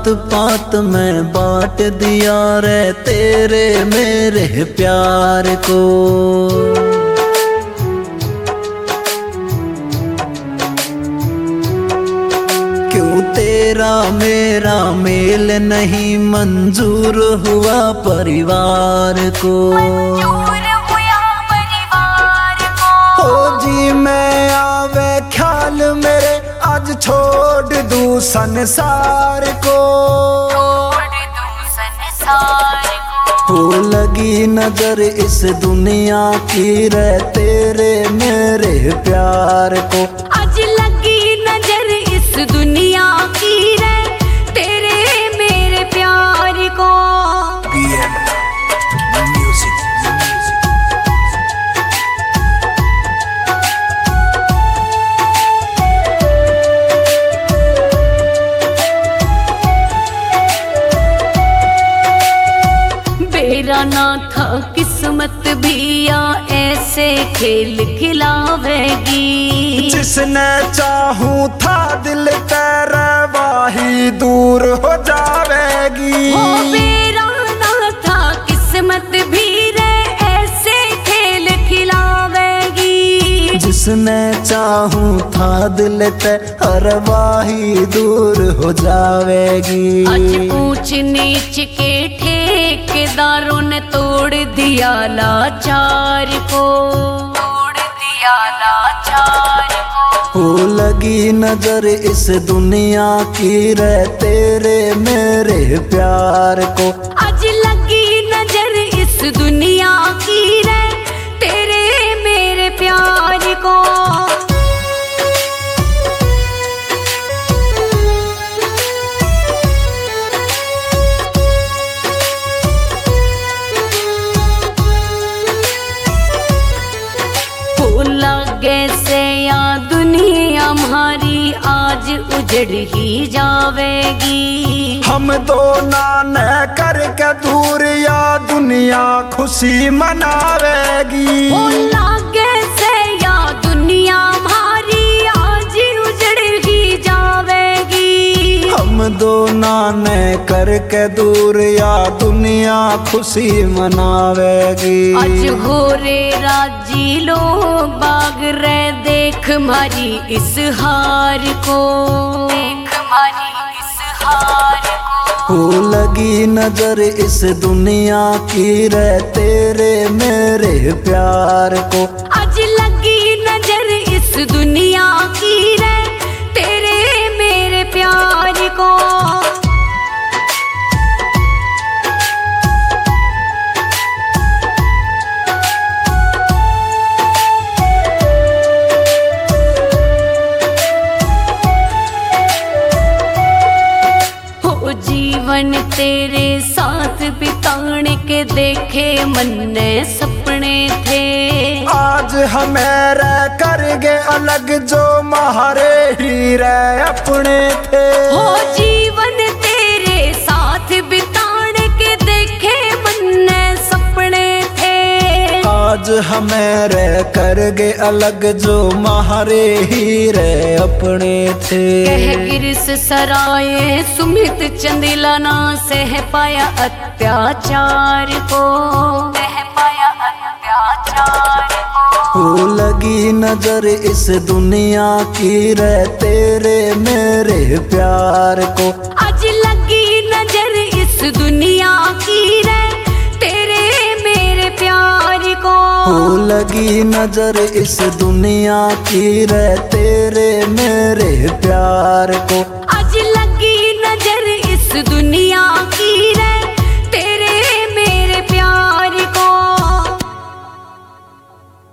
जात पात में बांट दिया रे तेरे मेरे प्यार को। क्यों तेरा मेरा मेल नहीं मंजूर हुआ परिवार को। हो जी मैं आवे ख्याल मेरे आज छोड़ दूं संसार को। हो लगी नजर इस दुनिया की रे तेरे मेरे प्यार को। आज लगी नजर इस दुनिया की रे तेरे मेरे प्यार को। मेरा ना था किस्मत भी या ऐसे खेल खिलावेगी। जिसने चाहूं था दिल तेरा वाही दूर हो जावेगी। ओ मेरा ना था किस्मत भी रे ऐसे खेल खिलावेगी। जिसने चाहूं था दिल तेरा वाही दूर हो जावेगी। आज ऊंच नीच के ठेकेदारों ने तोड़ दिया लाचार को। तोड़ दिया लाचार को। हो लगी नजर इस दुनिया की रे तेरे मेरे प्यार को। आज लगी नजर इस दुनिया की रे तेरे मेरे प्यार को। कैसे या दुनिया हमारी आज उजड़ ही जावेगी। हम दो नाने करके दूर या दुनिया खुशी मनावेगी। कैसे या दुनिया हमारी आज उजड़ ही जावेगी। हम दो नाने करके दूर या दुनिया खुशी मनावेगी। आज हो रे राजी लोग बाग रे देख मारी इस हार को। देख मारी इस हार को। हो लगी नजर इस दुनिया की रे तेरे मेरे प्यार को। आज लगी नजर इस दुनिया की रे तेरे मेरे प्यार को। जीवन तेरे साथ बिताने के देखे मन ने सपने थे। आज हमें रह कर गे अलग जो महारे ही रह अपने थे। हो जीवन तेरे साथ बिताने के देखे मन ने सपने थे। आज हमें रह कर गे अलग जो महारे ही रह अपने थे। कह गिरस सराय सुमित चंदिला ना सह पाया अत्याचार को। सह पाया अत्याचार को। हो लगी नजर इस दुनिया की रे तेरे मेरे प्यार को। आज लगी नजर इस दुनिया की रे तेरे मेरे प्यार को। हो लगी नजर इस दुनिया की रे तेरे मेरे प्यार को।